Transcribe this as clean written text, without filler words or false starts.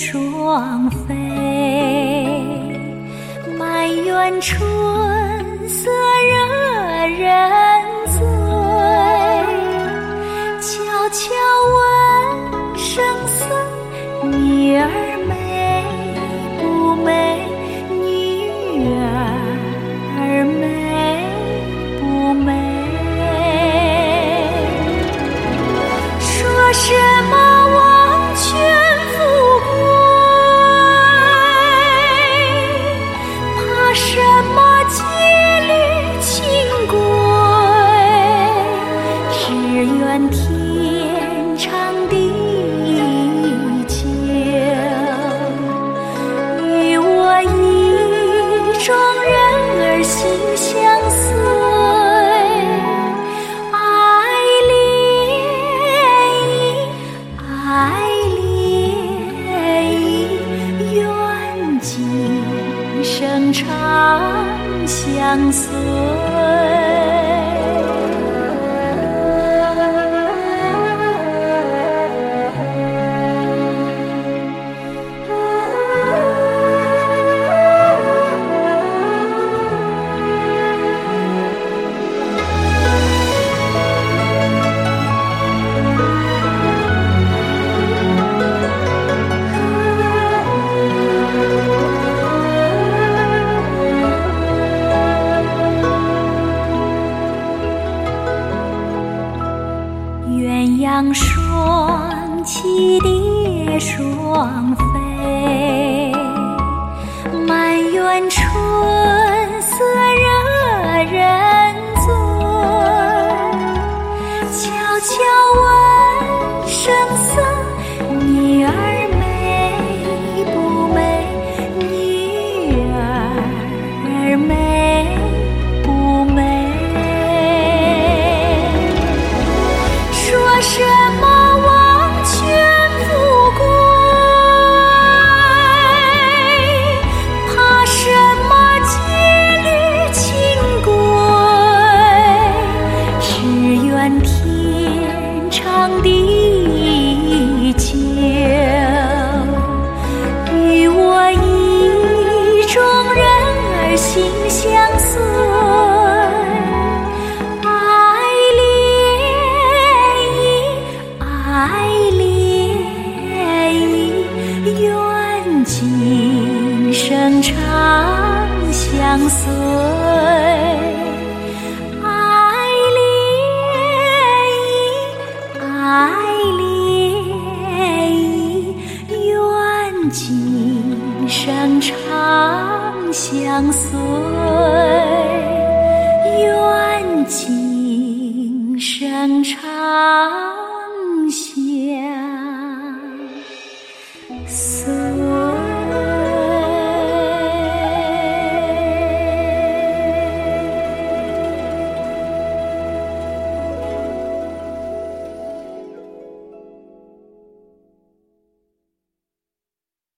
双飞，满园春色惹人醉。悄悄问圣僧，女儿美不美？女儿美不美？说什么王权富贵，怕什么戒律清规？只愿天长地久，与我意中人儿心相随。生长相随。鸳鸯双栖蝶双飞，满园春色惹人醉。悄悄问圣僧，女儿美不美？女儿美不美？说什么王权富贵，怕什么戒律清规？只愿天长地久，与我意中人儿心相随。爱恋意，愿今生长相随。爱恋意，愿今生长相随。愿今生长